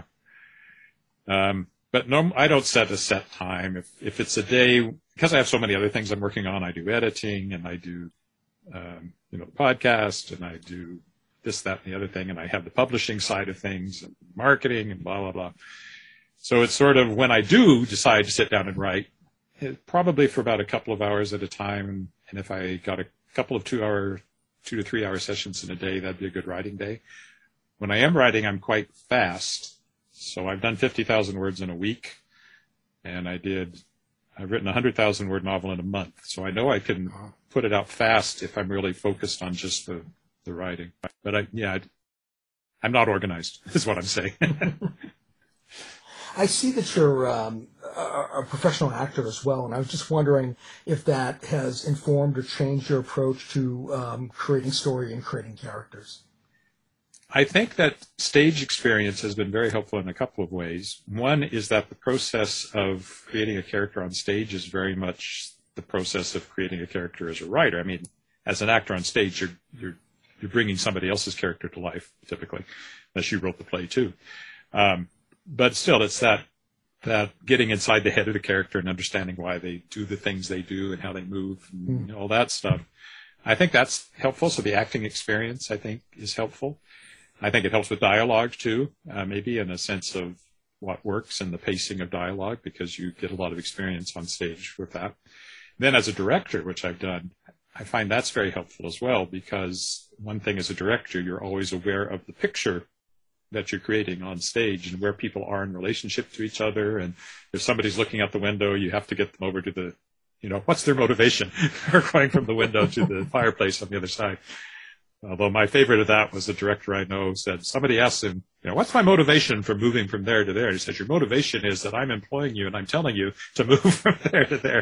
Um, but no, I don't set a set time. If, if it's a day, because I have so many other things I'm working on, I do editing and I do, um, you know, the podcast and I do this, that, and the other thing. And I have the publishing side of things and marketing and blah, blah, blah. So it's sort of when I do decide to sit down and write, it, probably for about a couple of hours at a time. And if I got a couple of two hour, two to three hour sessions in a day, that'd be a good writing day. When I am writing, I'm quite fast. So I've done fifty thousand words in a week, and I did, I've written a one hundred thousand word novel in a month. So I know I can put it out fast if I'm really focused on just the, the writing. But I, yeah, I'm not organized, is what I'm saying. I see that you're um, a, a professional actor as well, and I was just wondering if that has informed or changed your approach to um, creating story and creating characters. I think that stage experience has been very helpful in a couple of ways. One is that the process of creating a character on stage is very much the process of creating a character as a writer. I mean, as an actor on stage, you're you're you're bringing somebody else's character to life, typically, unless you wrote the play too. Um, but still, it's that that getting inside the head of the character and understanding why they do the things they do and how they move and mm. you know, all that stuff. I think that's helpful. So the acting experience, I think, is helpful. I think it helps with dialogue too, uh, maybe in a sense of what works and the pacing of dialogue, because you get a lot of experience on stage with that. Then as a director, which I've done, I find that's very helpful as well, because one thing as a director, you're always aware of the picture that you're creating on stage and where people are in relationship to each other. And if somebody's looking out the window, you have to get them over to the, you know, what's their motivation for going from the window to the fireplace on the other side. Although my favorite of that was the director I know said, somebody asked him, you know, what's my motivation for moving from there to there? He says, your motivation is that I'm employing you and I'm telling you to move from there to there.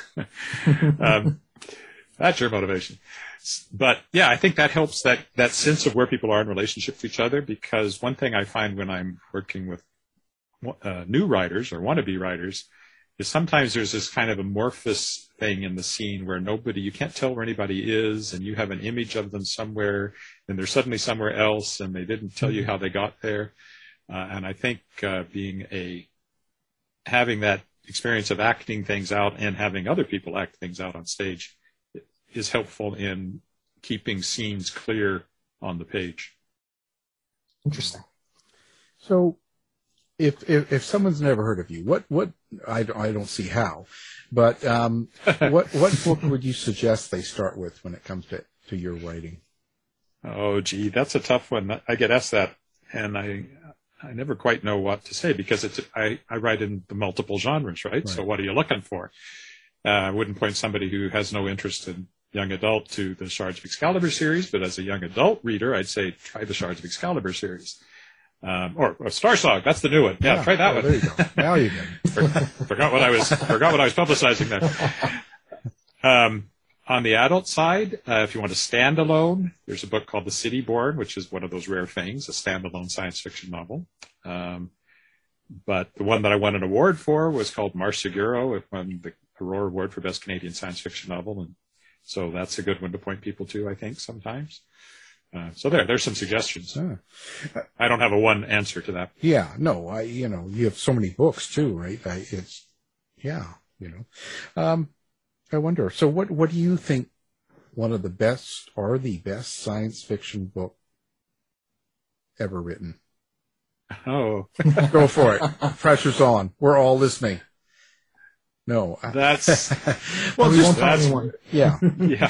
um, that's your motivation. But yeah, I think that helps, that, that sense of where people are in relationship to each other, because one thing I find when I'm working with uh, new writers or wannabe writers is sometimes there's this kind of amorphous thing in the scene where nobody, you can't tell where anybody is, and you have an image of them somewhere, and they're suddenly somewhere else, and they didn't tell you how they got there. Uh, and I think uh, being a, having that experience of acting things out and having other people act things out on stage is helpful in keeping scenes clear on the page. Interesting. So, if if, if someone's never heard of you, what what I, I don't see how, but um, what what book would you suggest they start with when it comes to to your writing? Oh, gee, that's a tough one. I get asked that, and I I never quite know what to say, because it's I, I write in the multiple genres, right? right? So what are you looking for? Uh, I wouldn't point somebody who has no interest in young adult to the Shards of Excalibur series, but as a young adult reader, I'd say try the Shards of Excalibur series. Um, or, or Star Song, that's the new one. Yeah, yeah try that oh, one. There you go. Now you can. For, forgot what I was forgot what I was publicizing there. Um, on the adult side, uh, if you want to stand alone, there's a book called The City Born, which is one of those rare things, a standalone science fiction novel. Um, but the one that I won an award for was called Marseguro. It won the Aurora Award for Best Canadian Science Fiction Novel, and so that's a good one to point people to, I think, sometimes. Uh, so there, there's some suggestions. Uh, I don't have a one answer to that. Yeah, no, I, you know, you have so many books too, right? I, it's, yeah, you know. Um, I wonder, so what, what do you think one of the best or the best science fiction book ever written? Oh. Go for it. Pressure's on. We're all listening. No. That's, well, we just, that's one. Yeah. Yeah.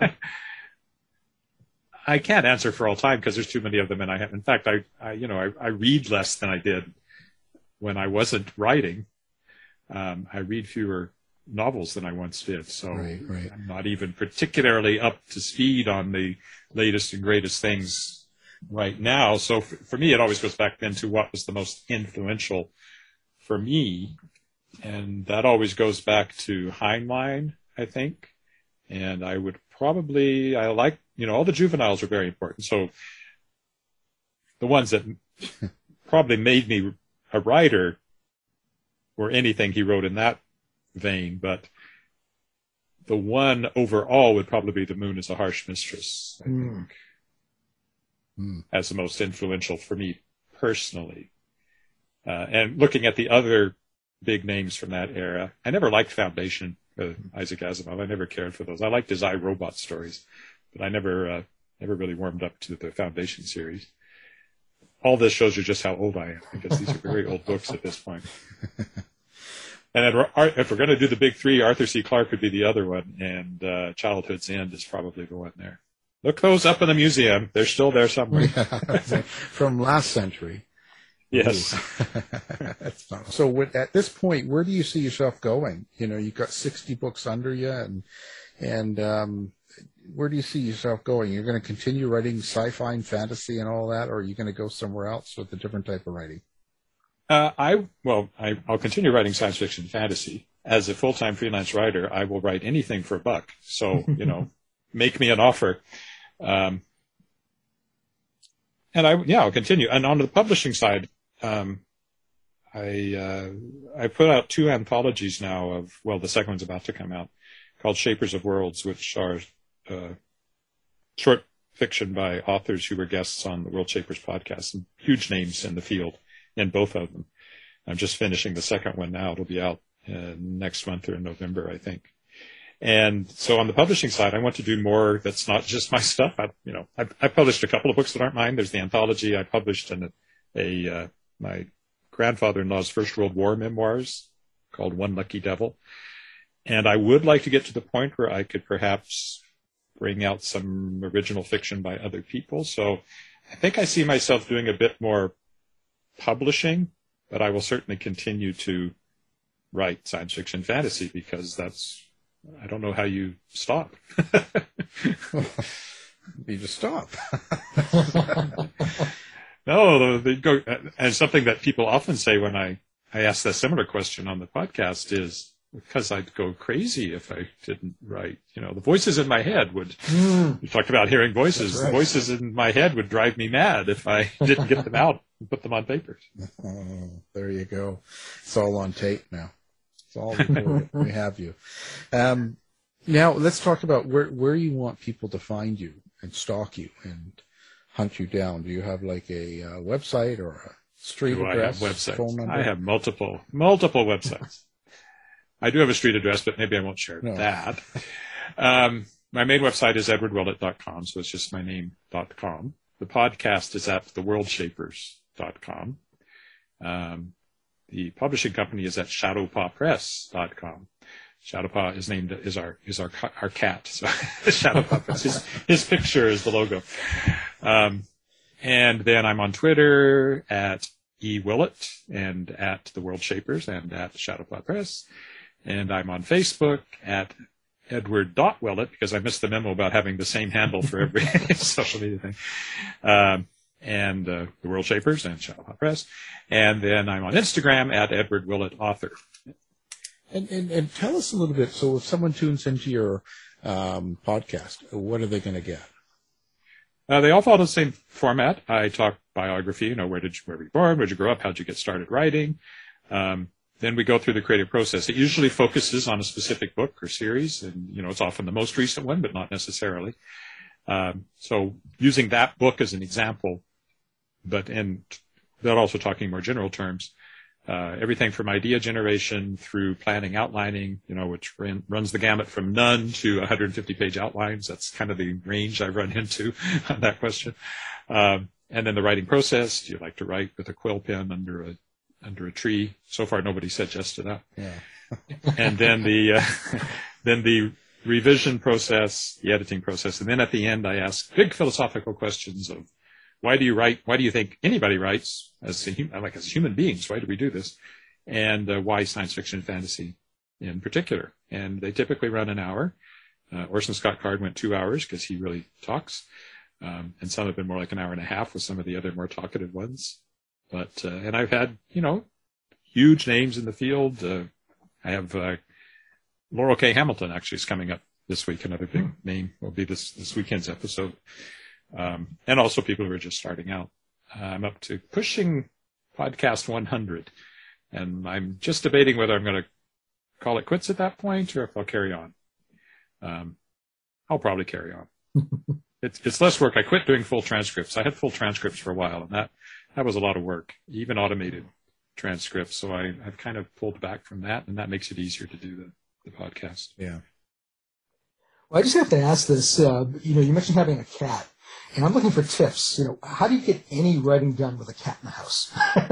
I can't answer for all time because there's too many of them, and I have. In fact, I, I you know, I, I read less than I did when I wasn't writing. Um, I read fewer novels than I once did, so right, right. I'm not even particularly up to speed on the latest and greatest things right now. So for, for me, it always goes back then to what was the most influential for me, and that always goes back to Heinlein, I think. And I would probably, I like, you know, all the juveniles are very important. So the ones that probably made me a writer were anything he wrote in that vein. But the one overall would probably be The Moon is a Harsh Mistress, I mm. think, mm. as the most influential for me personally. Uh, and looking at the other big names from that era, I never liked Foundation. Uh, Isaac Asimov. I never cared for those. I liked his iRobot stories, but I never, uh, never really warmed up to the Foundation series. All this shows you just how old I am, because these are very old books at this point. And if we're going to do the big three, Arthur C. Clarke would be the other one, and uh, Childhood's End is probably the one there. Look those up in the museum; they're still there somewhere. From last century. Yes. So at this point, where do you see yourself going? You know, you've got sixty books under you, and and um, where do you see yourself going? You're going to continue writing sci-fi and fantasy and all that, or are you going to go somewhere else with a different type of writing? Uh, I well, I, I'll continue writing science fiction and fantasy. As a full-time freelance writer, I will write anything for a buck. So, you know, make me an offer. Um, and I, yeah, I'll continue. And on the publishing side, um, I, uh, I put out two anthologies now of, well, the second one's about to come out, called Shapers of Worlds, which are, uh, short fiction by authors who were guests on the World Shapers podcast, and huge names in the field in both of them. I'm just finishing the second one now. It'll be out uh, next month or in November, I think. And so on the publishing side, I want to do more that's not just my stuff. I, you know, I've, I've published a couple of books that aren't mine. There's the anthology I published in a, a uh, my grandfather-in-law's First World War memoirs called One Lucky Devil. And I would like to get to the point where I could perhaps bring out some original fiction by other people. So I think I see myself doing a bit more publishing, but I will certainly continue to write science fiction fantasy because that's, I don't know how you stop. You just stop. No, they go, and something that people often say when I, I ask that similar question on the podcast is, because I'd go crazy if I didn't write. You know, the voices in my head would, mm. you talked about hearing voices, right. The voices in my head would drive me mad if I didn't get them out and put them on papers. Oh, there you go. It's all on tape now. It's all recorded. We have you. Um, now, let's talk about where, where you want people to find you and stalk you and hunt you down. Do you have like a uh, website or a street Do address, I have websites? phone number? I have multiple, multiple websites. I do have a street address, but maybe I won't share no. that. Um, my main website is edward willett dot com, so it's just my name dot com. The podcast is at the world shapers dot com. Um, the publishing company is at shadowpaw press dot com. Shadowpaw is named is our is our our cat. So Shadowpaw Press. His, his picture is the logo. Um, and then I'm on Twitter at E Willett and at the World Shapers and at Shadowpaw Press. And I'm on Facebook at Edward dot Willett because I missed the memo about having the same handle for every social media thing. Um, and uh, the World Shapers and Shadowpaw Press. And then I'm on Instagram at Edward Willett Author. And, and, and tell us a little bit, so if someone tunes into your um, podcast, what are they going to get? Uh, they all follow the same format. I talk biography, you know, where did you, where were you born, where did you grow up, how did you get started writing? Um, then we go through the creative process. It usually focuses on a specific book or series, and, you know, it's often the most recent one, but not necessarily. Um, so using that book as an example, but and that also talking more general terms, uh, everything from idea generation through planning, outlining, you know, which ran, runs the gamut from none to one hundred fifty page outlines. That's kind of the range I run into on that question. Um, and then the writing process. Do you like to write with a quill pen under a under a tree? So far, nobody said yes to that. Yeah. And then the uh, then the revision process, the editing process, and then at the end, I ask big philosophical questions of why do you write? Why do you think anybody writes as a, like as human beings? Why do we do this? And uh, why science fiction and fantasy in particular? And they typically run an hour. Uh, Orson Scott Card went two hours because he really talks, um, and some have been more like an hour and a half with some of the other more talkative ones. But uh, and I've had you know huge names in the field. Uh, I have uh, Laurel K. Hamilton actually is coming up this week. Another big name will be this this weekend's episode. Um, and also people who are just starting out. Uh, I'm up to pushing podcast one hundred, and I'm just debating whether I'm going to call it quits at that point or if I'll carry on. Um, I'll probably carry on. it's, it's less work. I quit doing full transcripts. I had full transcripts for a while, and that, that was a lot of work, even automated transcripts. So I, I've kind of pulled back from that, and that makes it easier to do the, the podcast. Yeah. Well, I just have to ask this. Uh, you know, you mentioned having a cat. And I'm looking for tips. You know, how do you get any writing done with a cat in the house?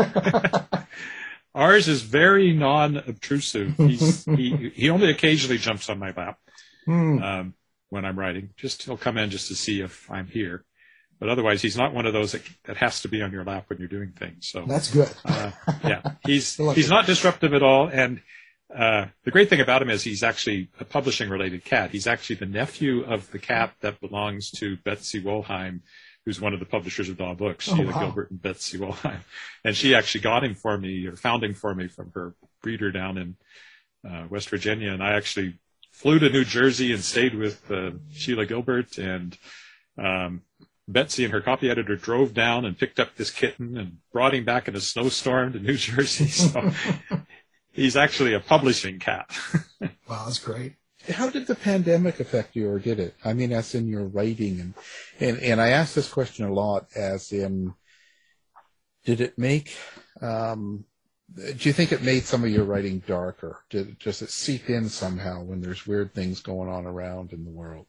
Ours is very non-obtrusive. He's, he he only occasionally jumps on my lap mm. um, when I'm writing. Just he'll come in just to see if I'm here. But otherwise, he's not one of those that, that has to be on your lap when you're doing things. So that's good. uh, yeah, he's he's not disruptive at all. And uh, the great thing about him is he's actually a publishing-related cat. He's actually the nephew of the cat that belongs to Betsy Wollheim, who's one of the publishers of Daw Books, Oh, Sheila wow. Gilbert and Betsy Wollheim. And she actually got him for me, or found him for me from her breeder down in uh, West Virginia. And I actually flew to New Jersey and stayed with uh, Sheila Gilbert, and um, Betsy and her copy editor drove down and picked up this kitten and brought him back in a snowstorm to New Jersey. So he's actually a publishing cat. Wow, that's great. How did the pandemic affect you, or did it? I mean, as in your writing, and, and, and I ask this question a lot, as in, did it make, um, do you think it made some of your writing darker? Did, does it seep in somehow when there's weird things going on around in the world?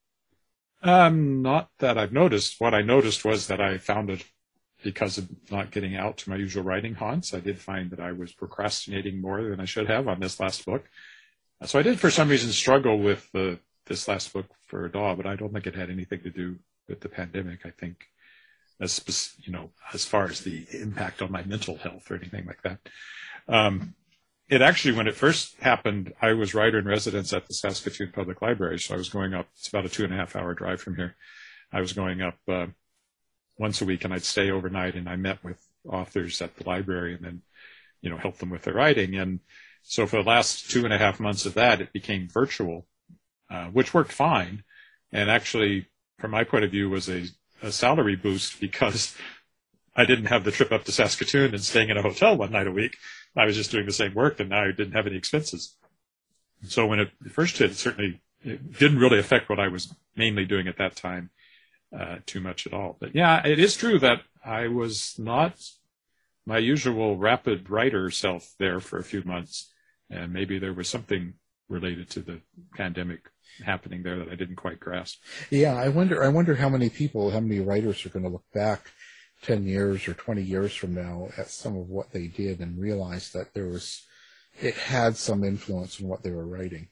Um, not that I've noticed. What I noticed was that I found it, because of not getting out to my usual writing haunts, I did find that I was procrastinating more than I should have on this last book. So I did, for some reason, struggle with the, this last book for Daw, but I don't think it had anything to do with the pandemic. I think, as you know, as far as the impact on my mental health or anything like that. Um, it actually, when it first happened, I was writer in residence at the Saskatoon Public Library, so I was going up. It's about a two and a half hour drive from here. I was going up uh, once a week, and I'd stay overnight, and I met with authors at the library, and then, you know, help them with their writing. And so for the last two and a half months of that, it became virtual, uh, which worked fine. And actually, from my point of view, was a, a salary boost, because I didn't have the trip up to Saskatoon and staying in a hotel one night a week. I was just doing the same work, and now I didn't have any expenses. So when it first hit, it certainly it didn't really affect what I was mainly doing at that time uh, too much at all. But yeah, it is true that I was not my usual rapid writer self there for a few months. And maybe there was something related to the pandemic happening there that I didn't quite grasp. Yeah, I wonder. I wonder how many people, how many writers are going to look back ten years or twenty years from now at some of what they did and realize that there was, it had some influence on what they were writing.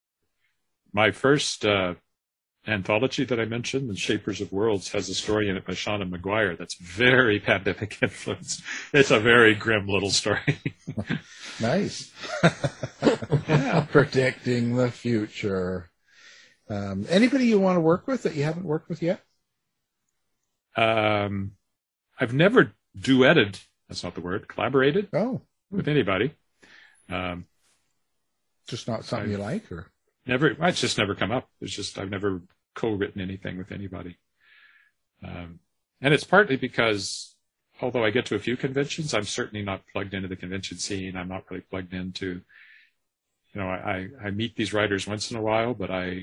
My first uh, anthology that I mentioned, The Shapers of Worlds, has a story in it by Shauna McGuire that's very pandemic influenced. It's a very grim little story. Nice. Yeah. Predicting the future. Um, anybody you want to work with that you haven't worked with yet? Um, I've never duetted, that's not the word, collaborated oh. with anybody. Um, just not something I've you like, or? Never, it's just never come up. It's just, I've never co-written anything with anybody. Um, and it's partly because, although I get to a few conventions, I'm certainly not plugged into the convention scene. I'm not really plugged into, you know, I, I meet these writers once in a while, but I,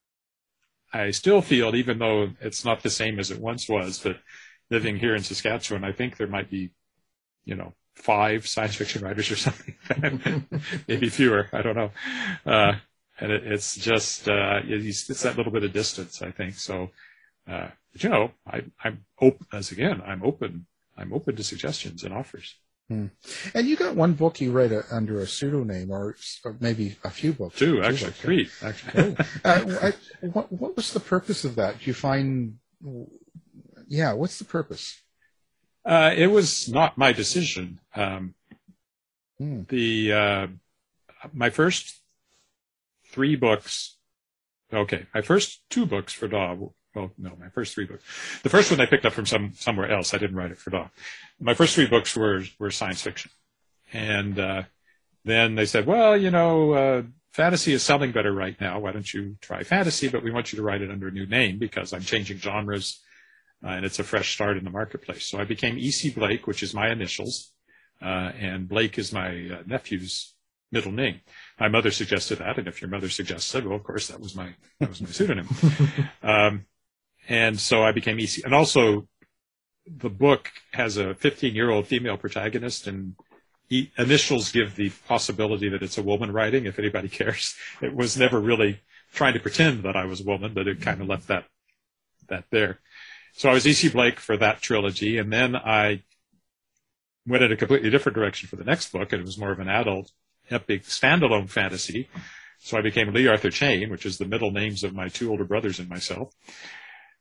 I still feel, even though it's not the same as it once was, but living here in Saskatchewan, I think there might be, you know, five science fiction writers or something, maybe fewer. I don't know. Uh, and it, it's just, uh, it's, it's that little bit of distance, I think. So, uh, but you know, I, I'm open, as again, I'm open. I'm open to suggestions and offers. Hmm. And you got one book you write a, under a pseudonym, or, or maybe a few books. Two, actually, like three. Actually. Oh. uh, I, what, what was the purpose of that? Do you find, yeah, what's the purpose? Uh, it was not my decision. Um, hmm. The uh, my first three books, okay, my first two books for Daw. Well, no, my first three books. The first one I picked up from some somewhere else. I didn't write it for Daw. My first three books were were science fiction, and uh, then they said, well, you know, uh, fantasy is selling better right now. Why don't you try fantasy? But we want you to write it under a new name because I'm changing genres, uh, and it's a fresh start in the marketplace. So I became E C Blake, which is my initials, uh, and Blake is my uh, nephew's middle name. My mother suggested that, and if your mother suggested, well, of course, that was my that was my pseudonym. um, And so I became E C. And also, the book has a fifteen-year-old female protagonist, and e- initials give the possibility that it's a woman writing, if anybody cares. It was never really trying to pretend that I was a woman, but it kind of left that that there. So I was E C Blake for that trilogy, and then I went in a completely different direction for the next book, and it was more of an adult, epic, standalone fantasy. So I became Lee Arthur Chayne, which is the middle names of my two older brothers and myself.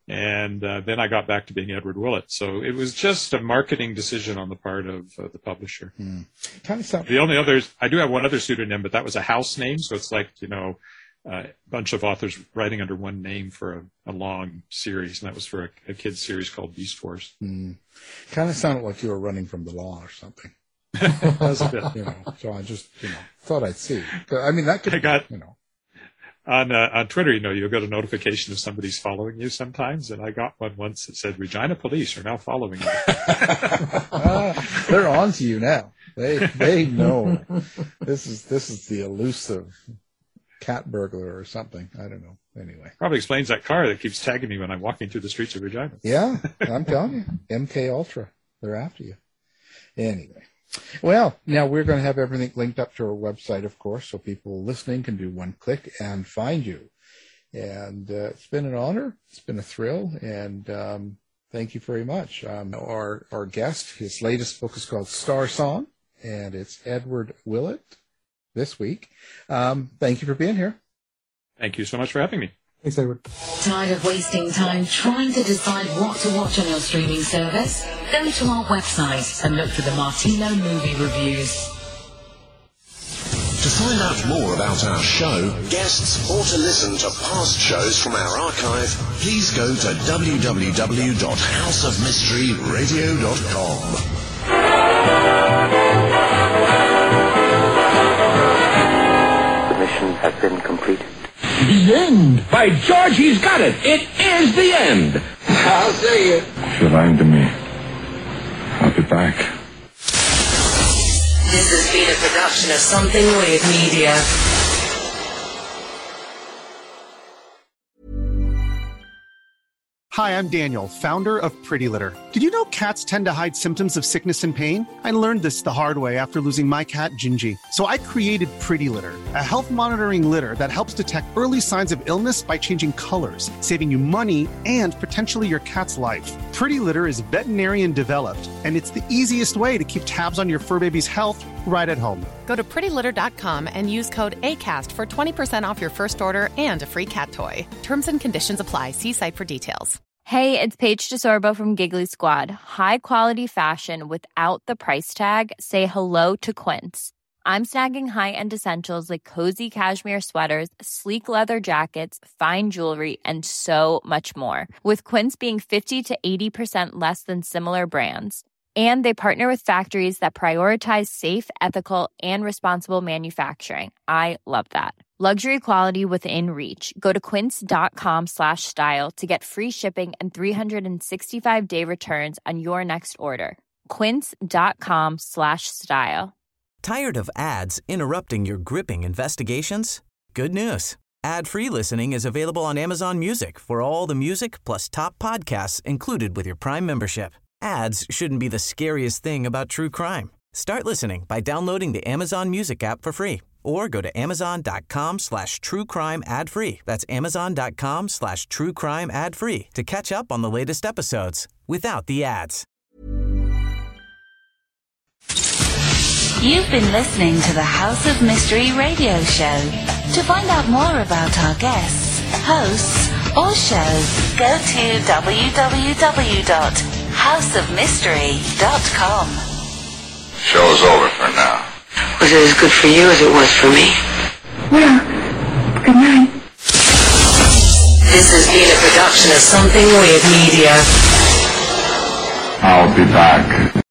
And uh, then I got back to being Edward Willett. So it was just a marketing decision on the part of uh, the publisher. Mm. Kind of sound- the only others, I do have one other pseudonym, but that was a house name. So it's like, you know, uh, a bunch of authors writing under one name for a, a long series. And that was for a, a kid's series called Beast Wars. Mm. Kind of sounded like you were running from the law or something. That was a bit. You know, so I just, you know, thought I'd see. I mean, that could, I got, you know. On uh, on Twitter, you know, you'll get a notification if somebody's following you sometimes, and I got one once that said, Regina Police are now following you. uh, they're on to you now. They they know. This is this is the elusive cat burglar or something. I don't know. Anyway. Probably explains that car that keeps tagging me when I'm walking through the streets of Regina. Yeah, I'm telling you. M K Ultra. They're after you. Anyway. Well, now we're going to have everything linked up to our website, of course, so people listening can do one click and find you. And uh, it's been an honor. It's been a thrill. And um, thank you very much. Um, our, our guest, his latest book is called Star Song, and it's Edward Willett this week. Um, thank you for being here. Thank you so much for having me. Thanks, Edward. Tired of wasting time trying to decide what to watch on your streaming service? Go to our website and look for the Martino movie reviews. To find out more about our show, guests, or to listen to past shows from our archive, please go to w w w dot house of mystery radio dot com. The mission has been completed. The end! By George, he's got it! It is the end! I'll see you. If you're lying to me, I'll be back. This has been a production of Something Weird Media. Hi, I'm Daniel, founder of Pretty Litter. Did you know cats tend to hide symptoms of sickness and pain? I learned this the hard way after losing my cat, Gingy. So I created Pretty Litter, a health monitoring litter that helps detect early signs of illness by changing colors, saving you money and potentially your cat's life. Pretty Litter is veterinarian developed, and it's the easiest way to keep tabs on your fur baby's health right at home. Go to pretty litter dot com and use code ACAST for twenty percent off your first order and a free cat toy. Terms and conditions apply. See site for details. Hey, it's Paige DeSorbo from Giggly Squad. High quality fashion without the price tag. Say hello to Quince. I'm snagging high-end essentials like cozy cashmere sweaters, sleek leather jackets, fine jewelry, and so much more. With Quince being fifty to eighty percent less than similar brands. And they partner with factories that prioritize safe, ethical, and responsible manufacturing. I love that. Luxury quality within reach. Go to quince.com slash style to get free shipping and three sixty-five day returns on your next order. Quince.com slash style. Tired of ads interrupting your gripping investigations? Good news. Ad-free listening is available on Amazon Music for all the music plus top podcasts included with your Prime membership. Ads shouldn't be the scariest thing about true crime. Start listening by downloading the Amazon Music app for free or go to amazon.com slash true crime ad free. That's amazon.com slash true crime ad free to catch up on the latest episodes without the ads. You've been listening to the House of Mystery radio show. To find out more about our guests, hosts, or shows, go to w w w dot house of mystery dot com. Show's over for now. Was it as good for you as it was for me? Well, good night. This has been a production of Something Weird Media. I'll be back.